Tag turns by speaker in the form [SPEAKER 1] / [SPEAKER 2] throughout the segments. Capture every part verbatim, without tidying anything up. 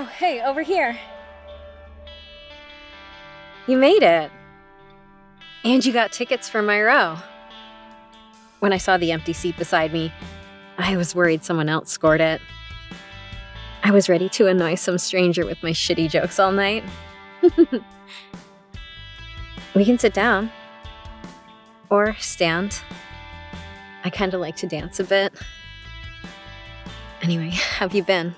[SPEAKER 1] Oh, hey, over here. You made it. And you got tickets for my row. When I saw the empty seat beside me, I was worried someone else scored it. I was ready to annoy some stranger with my shitty jokes all night. We can sit down. Or stand. I kinda like to dance a bit. Anyway, how have you been?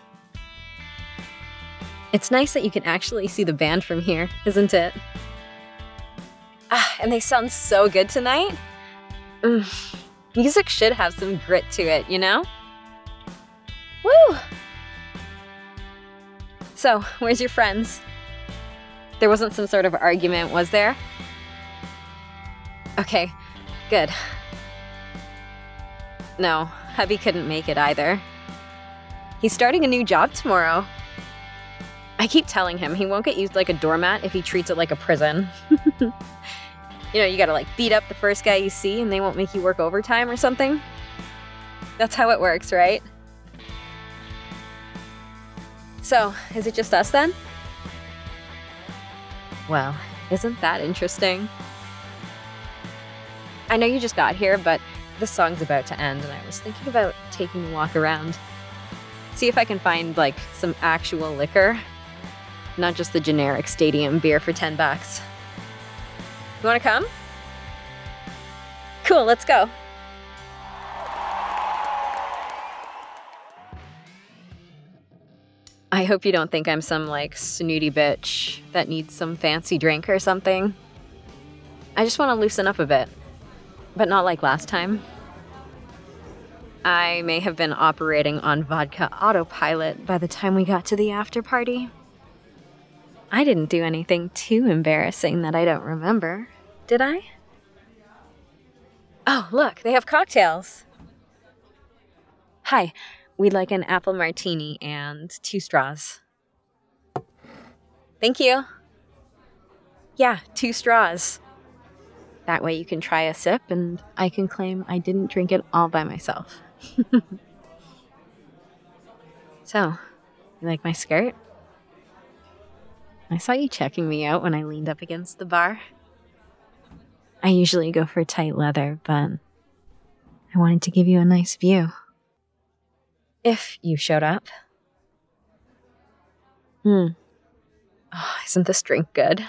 [SPEAKER 1] It's nice that you can actually see the band from here, isn't it? Ah, and they sound so good tonight. Mm. Music should have some grit to it, you know? Woo! So, where's your friends? There wasn't some sort of argument, was there? Okay, good. No, hubby couldn't make it either. He's starting a new job tomorrow. I keep telling him he won't get used like a doormat if he treats it like a prison. You know, you gotta like beat up the first guy you see and they won't make you work overtime or something. That's how it works, right? So, is it just us then? Well, isn't that interesting? I know you just got here, but the song's about to end and I was thinking about taking a walk around. See if I can find like some actual liquor. Not just the generic stadium beer for ten bucks. You wanna come? Cool, let's go. I hope you don't think I'm some like snooty bitch that needs some fancy drink or something. I just wanna loosen up a bit, but not like last time. I may have been operating on vodka autopilot by the time we got to the after party. I didn't do anything too embarrassing that I don't remember, did I? Oh, look, they have cocktails. Hi, we'd like an apple martini and two straws. Thank you. Yeah, two straws. That way you can try a sip and I can claim I didn't drink it all by myself. So, you like my skirt? I saw you checking me out when I leaned up against the bar. I usually go for tight leather, but I wanted to give you a nice view. If you showed up. Hmm. Oh, isn't this drink good?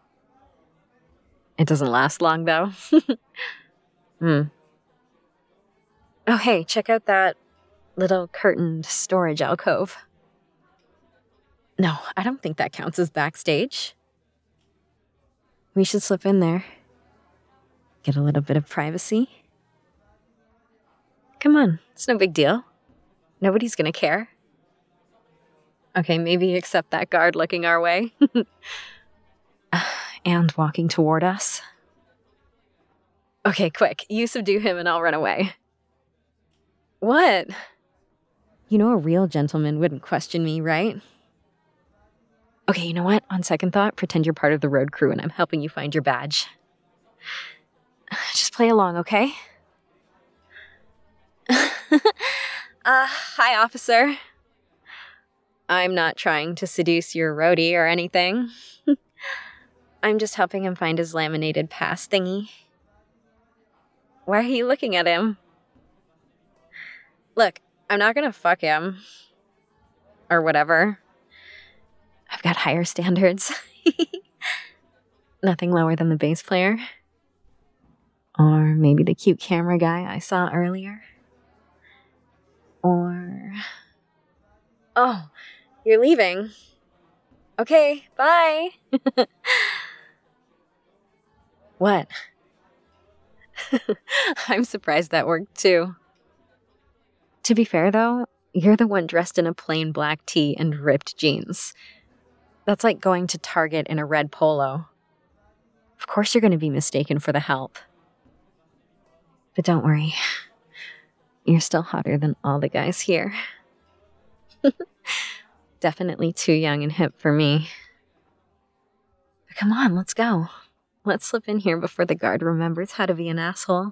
[SPEAKER 1] It doesn't last long, though. Hmm. Oh, hey, check out that little curtained storage alcove. No, I don't think that counts as backstage. We should slip in there. Get a little bit of privacy. Come on, it's no big deal. Nobody's gonna care. Okay, maybe except that guard looking our way. And walking toward us. Okay, quick, you subdue him and I'll run away. What? You know a real gentleman wouldn't question me, right? Okay, you know what? On second thought, pretend you're part of the road crew and I'm helping you find your badge. Just play along, okay? uh, hi, officer. I'm not trying to seduce your roadie or anything. I'm just helping him find his laminated pass thingy. Why are you looking at him? Look, I'm not gonna fuck him. Or whatever. I've got higher standards. Nothing lower than the bass player. Or maybe the cute camera guy I saw earlier. Or... Oh, you're leaving. Okay, bye. What? I'm surprised that worked too. To be fair though, you're the one dressed in a plain black tee and ripped jeans. That's like going to Target in a red polo. Of course you're going to be mistaken for the help. But don't worry. You're still hotter than all the guys here. Definitely too young and hip for me. But come on, let's go. Let's slip in here before the guard remembers how to be an asshole.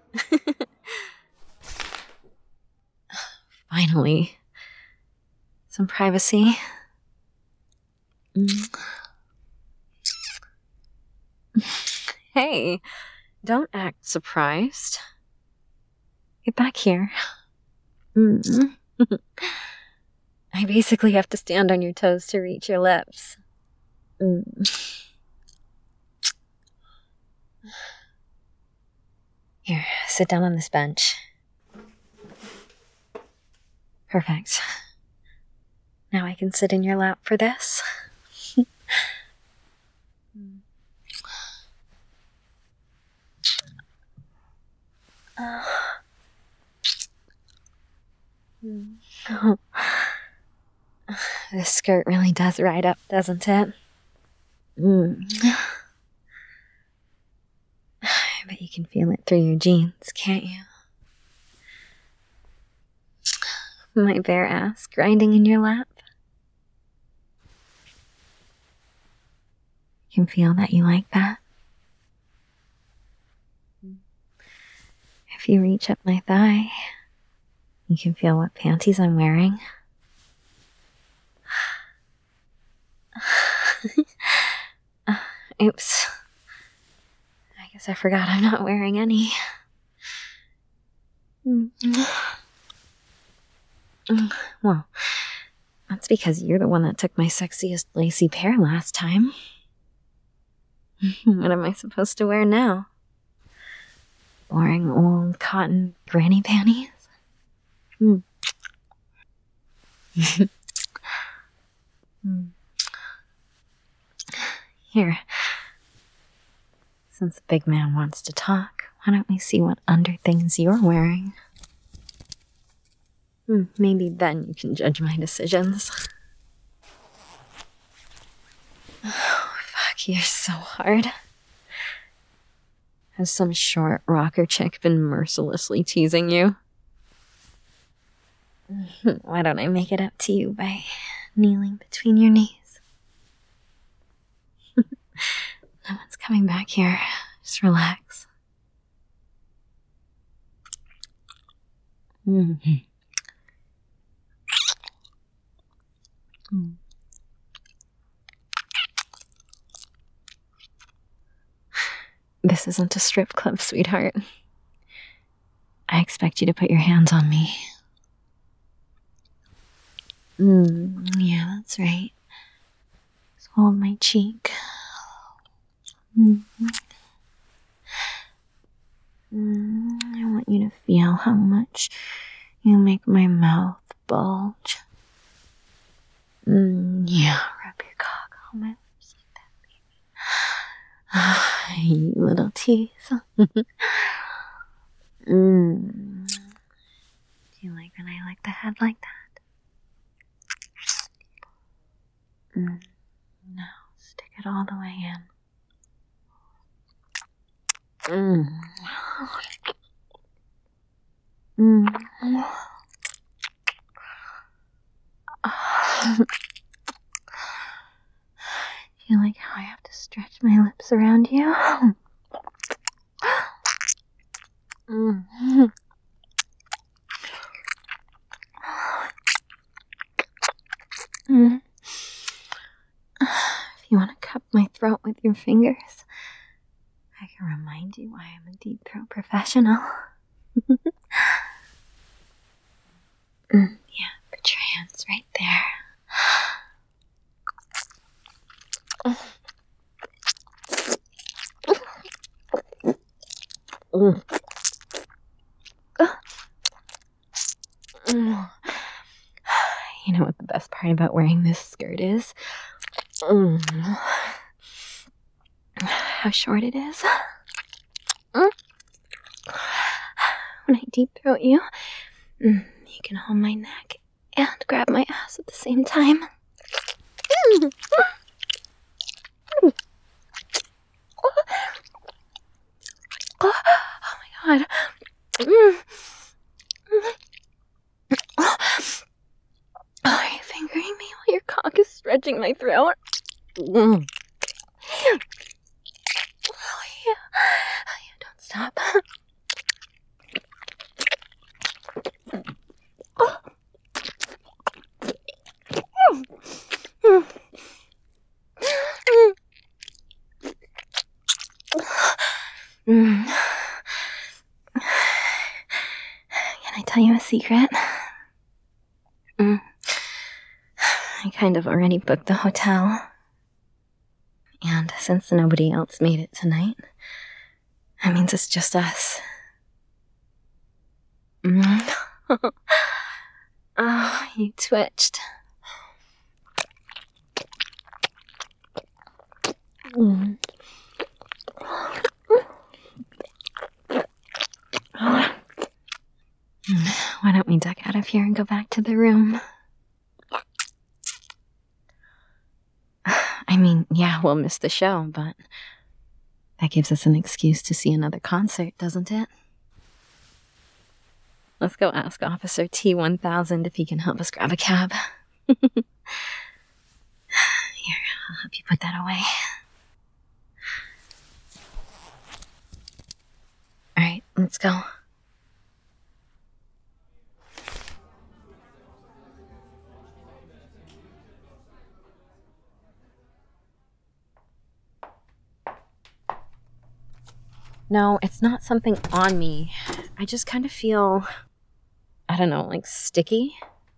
[SPEAKER 1] Finally. Some privacy. Mm. Hey, don't act surprised. Get back here. Mm. I basically have to stand on your toes to reach your lips. Mm. Here, sit down on this bench. Perfect. Now I can sit in your lap for this. Oh. This skirt really does ride up, doesn't it? Mm. I bet you can feel it through your jeans, can't you? My bare ass grinding in your lap. You can feel that you like that. If you reach up my thigh, you can feel what panties I'm wearing. uh, oops. I guess I forgot I'm not wearing any. Well, that's because you're the one that took my sexiest lacy pair last time. What am I supposed to wear now? Boring old cotton granny panties? Hmm. Here. Since the big man wants to talk, why don't we see what underthings you're wearing? Hmm, maybe then you can judge my decisions. Oh, fuck, you're so hard. Has some short rocker chick been mercilessly teasing you? Why don't I make it up to you by kneeling between your knees? No one's coming back here. Just relax. Mm-hmm. Mm. This isn't a strip club, sweetheart. I expect you to put your hands on me. Mm, yeah, that's right. Just hold my cheek. Mm-hmm. Mm, I want you to feel how much you make my mouth bulge. Mm, yeah, rub your cock on my lips like that, baby. Ah, you little tease. mm. Do you like when I like the head like that? Mm. Now, stick it all the way in. Mm. Mm. You like how I have to stretch my lips around you? Mm. Mm. If you want to cup my throat with your fingers, I can remind you why I'm a deep throat professional. Mm, yeah, put your hands right there. Mm. Mm. You know what the best part about wearing this skirt is? Mm. How short it is. Mm. When I deep throat you, mm, you can hold my neck and grab my ass at the same time. Mm. Oh, oh my god. Mm. Are you fingering me while your cock is stretching my throat? Mm. Oh yeah. Oh yeah, don't stop. Oh. Can I tell you a secret? Mm. I kind of already booked the hotel. And since nobody else made it tonight, that means it's just us. Mm. Oh, you twitched. Mm. Why don't we duck out of here and go back to the room? I mean, yeah, we'll miss the show, but that gives us an excuse to see another concert, doesn't it? Let's go ask Officer T one thousand if he can help us grab a cab. Here, I'll help you put that away. Alright, let's go. No, it's not something on me. I just kind of feel, I don't know, like sticky.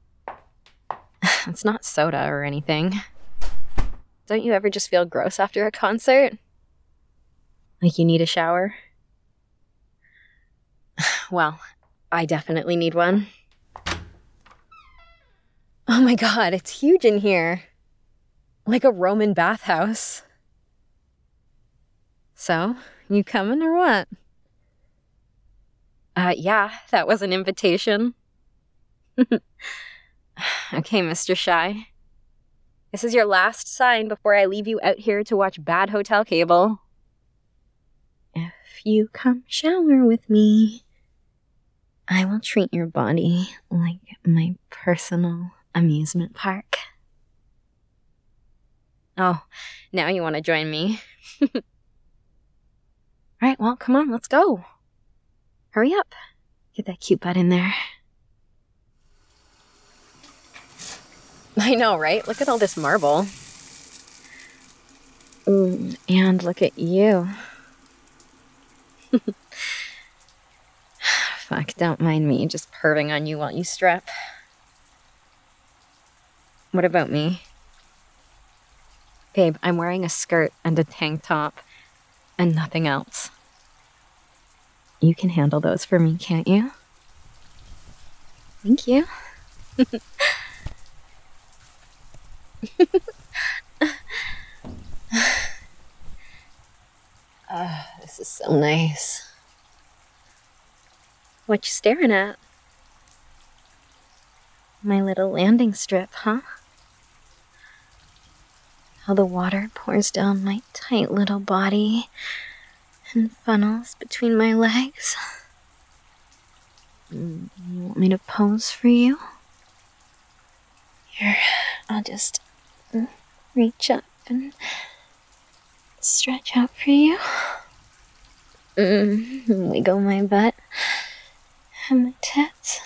[SPEAKER 1] It's not soda or anything. Don't you ever just feel gross after a concert? Like you need a shower? Well, I definitely need one. Oh my god, it's huge in here. Like a Roman bathhouse. So, you coming or what? Uh, yeah, that was an invitation. Okay, Mister Shy. This is your last sign before I leave you out here to watch bad hotel cable. If you come shower with me, I will treat your body like my personal amusement park. Oh, now you want to join me. Alright, well, come on, let's go. Hurry up. Get that cute butt in there. I know, right? Look at all this marble. Ooh, and look at you. Fuck, don't mind me just perving on you while you strap. What about me? Babe, I'm wearing a skirt and a tank top. And nothing else. You can handle those for me, can't you? Thank you. uh, this is so nice. What you staring at? My little landing strip, huh? How the water pours down my tight little body and funnels between my legs. You want me to pose for you? Here, I'll just reach up and stretch out for you. Mm, wiggle my butt and my tits.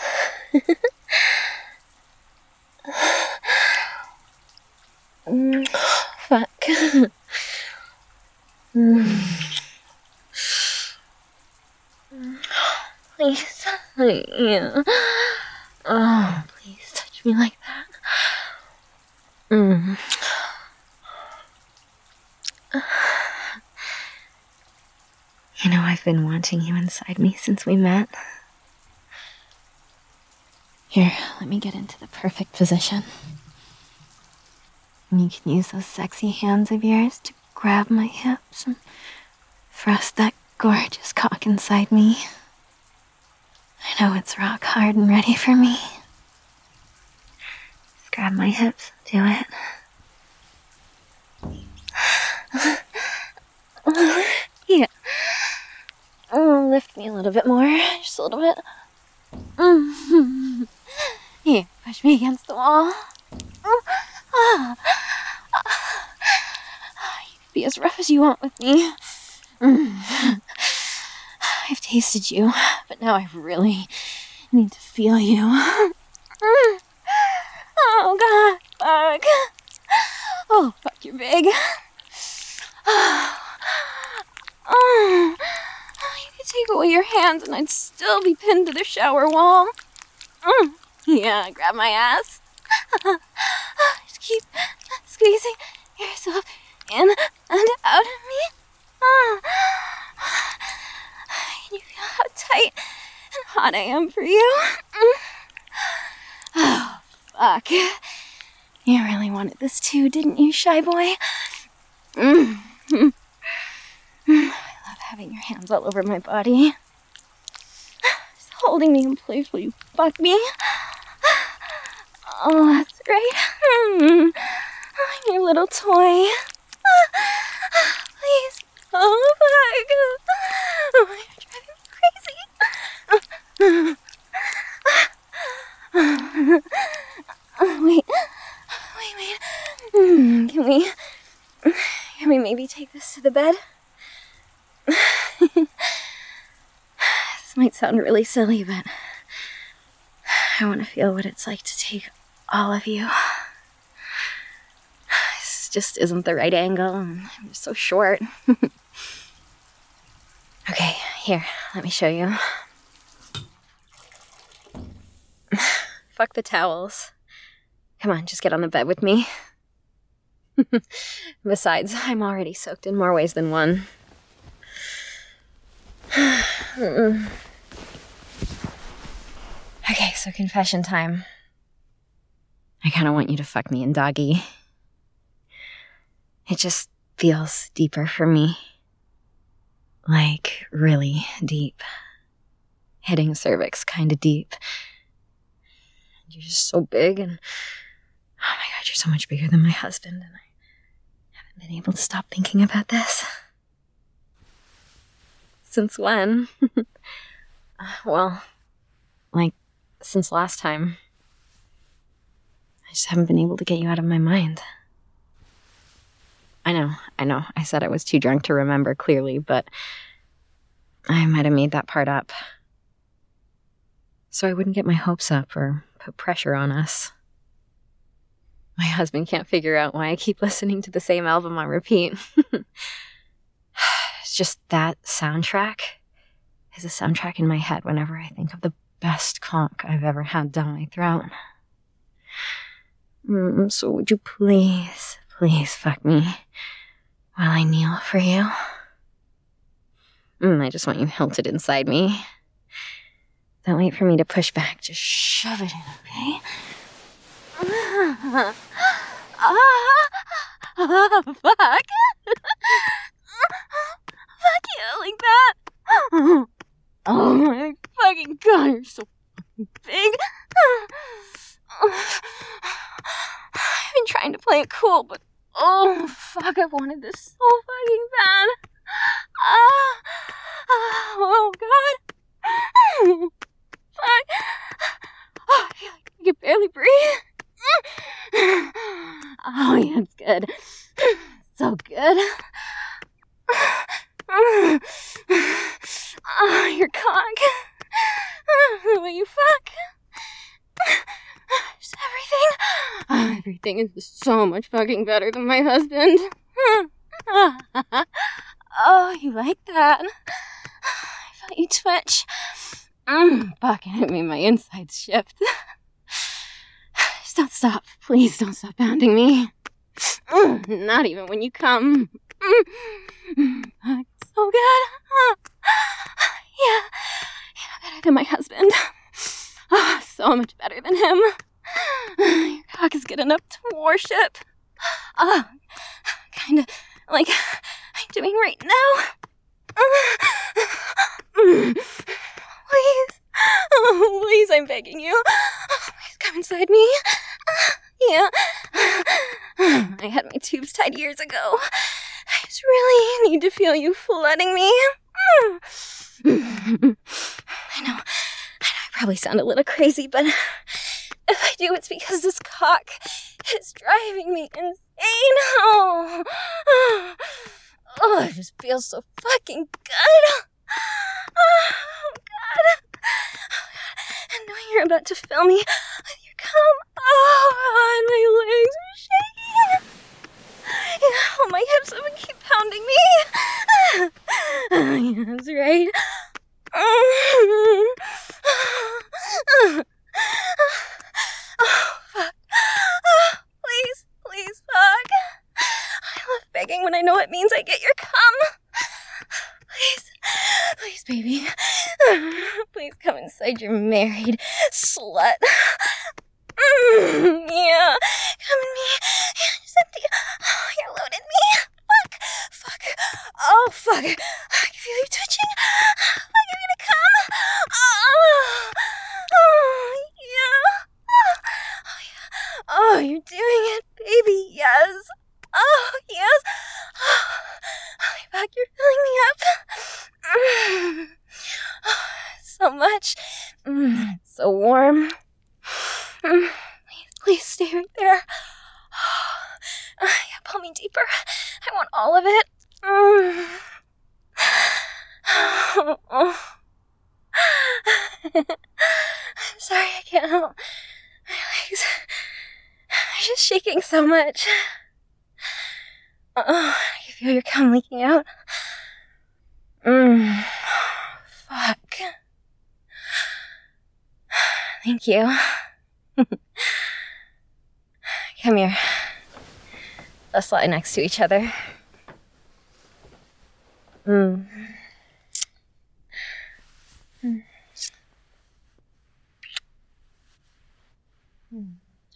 [SPEAKER 1] mm. Fuck. mm. Please. Yeah. Oh, please touch me like that. Mm. You know, I've been wanting you inside me since we met. Here, let me get into the perfect position. And you can use those sexy hands of yours to grab my hips and thrust that gorgeous cock inside me. I know it's rock hard and ready for me. Just grab my hips, do it. Yeah. Oh, lift me a little bit more, just a little bit. Mm-hmm. Here, push me against the wall. Ah. You can be as rough as you want with me. Mm. I've tasted you, but now I really need to feel you. Mm. Oh, God, fuck. Oh, fuck, you're big. Oh, oh, you can
[SPEAKER 2] Take away your hands and I'd still be pinned to the shower wall. Mm. Yeah, grab my ass. Just keep squeezing yourself in and out of me. Oh. Can you feel how tight and hot I am for you? Mm. Oh, fuck. You really wanted this too, didn't you, shy boy? Mm. Mm. I love having your hands all over my body. Just holding me in place while you fuck me. Oh, that's right. Mm. I'm your little toy. Please. Oh, fuck. Oh, you're driving me crazy. Wait. Wait, wait. Mm, can we... Can we maybe take this to the bed? This might sound really silly, but I want to feel what it's like to take all of you. This just isn't the right angle, and I'm just so short. Okay, here, let me show you. Fuck the towels. Come on, just get on the bed with me. Besides, I'm already soaked in more ways than one. Okay, so confession time. I kind of want you to fuck me in doggy. It just feels deeper for me. Like, really deep. Hitting cervix kind of deep. You're just so big, and oh my god, you're so much bigger than my husband, and I haven't been able to stop thinking about this. Since when? uh, well, like, since last time. I just haven't been able to get you out of my mind. I know, I know, I said I was too drunk to remember clearly, but I might have made that part up. So I wouldn't get my hopes up or put pressure on us. My husband can't figure out why I keep listening to the same album on repeat. It's just that soundtrack is a soundtrack in my head whenever I think of the best conch I've ever had down my throat. Mm, so would you please, please fuck me while I kneel for you? Mm, I just want you hilted inside me. Don't wait for me to push back. Just shove it in, okay? Ah, ah, fuck. Fuck you like that. Oh my fucking god, you're so fucking big. I've been trying to play it cool, but oh fuck, I've wanted this so fucking bad. Ah, oh god. Fuck. Oh, I feel like I can barely breathe. Oh yeah, it's good. So good. Oh, your cock. The way you fuck. Just everything. Oh, everything is just so much fucking better than my husband. Oh, you like that? I felt you twitch. Mm, fuck, it made my insides shift. Just don't stop. Please don't stop pounding me. Mm, not even when you come. Mm, fuck, so good. Yeah, yeah, better than my husband. Oh, so much better than him. Your cock is good enough to worship. Oh, kind of like I'm doing right now. Please. Oh, please, I'm begging you. Please come inside me. Yeah. I had my tubes tied years ago. I just really need to feel you flooding me. I know. I know I probably sound a little crazy, but if I do, it's because this cock is driving me insane. Oh, oh it just feels so fucking good. Oh, God. And knowing you're about to fill me with your cum. Oh, God, my legs are shaking. Yeah, oh, my hips have been keep pounding me. Oh, yeah, that's right. Please come inside, you married slut. Mm, yeah, come in me. Yeah, just empty. Oh, you're loaded me. Fuck, fuck. Oh, fuck. I can feel you twitching. Fuck, you're gonna come. Oh, oh, yeah. Oh, yeah. Oh, you're doing it, baby. Yes. Oh, yes. Oh, fuck, you're filling me up. Mm. Oh, so much. Mm, so warm. Mm, please, please stay right there. Uh, yeah, pull me deeper. I want all of it. Mm. Oh. I'm sorry, I can't help. My legs are just shaking so much. Oh, I can feel your cum leaking out. Mm. Fuck. Thank you. Come here. Let's lie next to each other. Mm. Mm. Mm.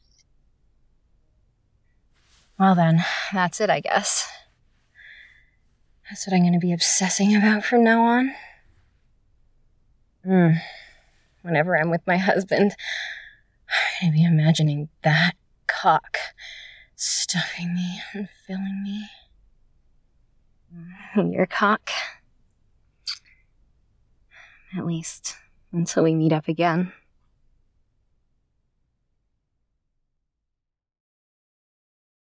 [SPEAKER 2] Well then, that's it, I guess. That's what I'm going to be obsessing about from now on. Mm. Whenever I'm with my husband, I'm going to be imagining that cock stuffing me and filling me. Your cock. At least until we meet up again.